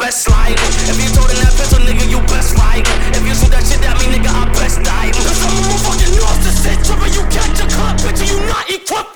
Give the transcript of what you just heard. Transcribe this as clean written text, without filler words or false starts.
best slide. If you told in that pistol, nigga, you best fight. If you shoot that shit at me, nigga, I best die. Cause I'm a motherfucking narcissist. Trippin', you catch a club, bitch, you not equipped.